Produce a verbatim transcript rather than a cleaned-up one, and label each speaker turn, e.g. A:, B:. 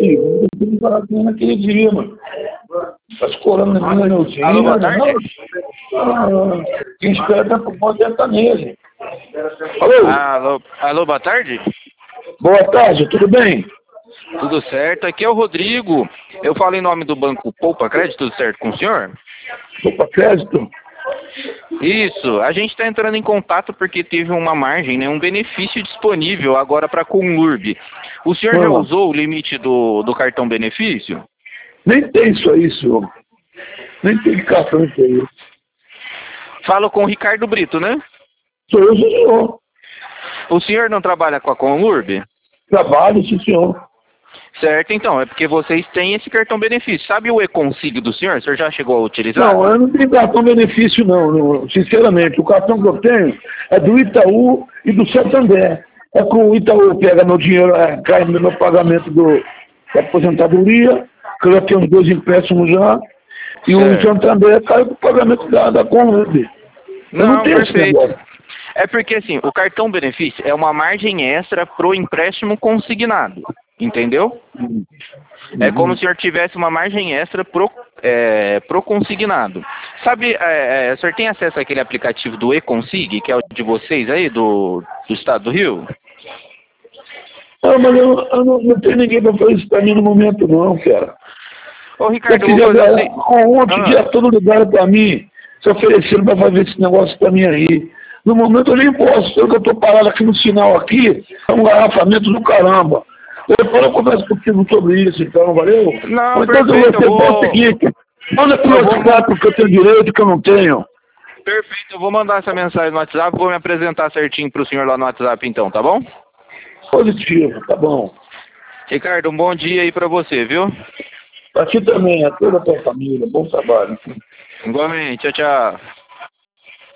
A: Rodrigo. Eu tenho que falar com ele naquele dia, mano. Tá escorando na minha notinha.
B: Alô, boa tarde.
A: Ah, quem espera tá por conta tá nele. Alô?
B: Alô, alô, boa tarde.
A: Boa tarde, tudo bem?
B: Tudo certo? Aqui é o Rodrigo. Eu falo em nome do Banco Poupa Crédito, tudo certo com o senhor?
A: Poupa Crédito?
B: Isso, a gente está entrando em contato porque teve uma margem, né, um benefício disponível agora para a Conlurb. O senhor
A: ah.
B: já usou o limite do, do cartão benefício?
A: Nem tem isso aí, senhor. Nem tem cartão isso aí.
B: Falo com o Ricardo Brito, né?
A: Sou eu, senhor.
B: O senhor não trabalha com a Conlurb?
A: Trabalho, sim, senhor.
B: Certo, então, é porque vocês têm esse cartão benefício. Sabe o e-consig do senhor? O senhor já chegou a utilizar?
A: Não, eu não tenho cartão benefício, não, não. Sinceramente, o cartão que eu tenho é do Itaú e do Santander. É que o Itaú pega meu dinheiro, é, cai no meu pagamento do, da aposentadoria, que eu já tenho os dois empréstimos já, e
B: Certo.
A: o Santander cai pro pagamento da, da Conlurb. Eu
B: Não,
A: não tenho esse
B: perfeito.
A: negócio.
B: É porque assim, o cartão benefício é uma margem extra pro empréstimo consignado, entendeu?
A: Uhum.
B: É como se o senhor tivesse uma margem extra pro, é, pro consignado. Sabe, é, é, o senhor tem acesso àquele aplicativo do e-consig, que é o de vocês aí, do, do estado do Rio?
A: Não, mas eu, eu não, não tenho ninguém para fazer isso para mim no momento, não, cara.
B: Ô, Ricardo,
A: Eu
B: eu vou
A: queria
B: fazer
A: ver,
B: assim...
A: ontem,
B: Ah.
A: dia todo ligado para mim, se oferecendo para fazer esse negócio para mim aí. No momento eu nem posso, eu que eu estou parado aqui no sinal aqui, é um garrafamento do caramba. Depois eu converso contigo sobre isso, então, valeu?
B: Não,
A: Ou então
B: perfeito,
A: você
B: eu
A: bota o
B: vou...
A: seguinte, manda pro
B: Eu
A: meu
B: vou...
A: WhatsApp, porque eu tenho direito que eu não tenho.
B: Perfeito, eu vou mandar essa mensagem no WhatsApp, vou me apresentar certinho pro senhor lá no WhatsApp então, tá bom?
A: Positivo, tá bom.
B: Ricardo, um bom dia aí pra você, viu?
A: Pra ti também, a toda a tua família, bom trabalho.
B: Igualmente, tchau, tchau.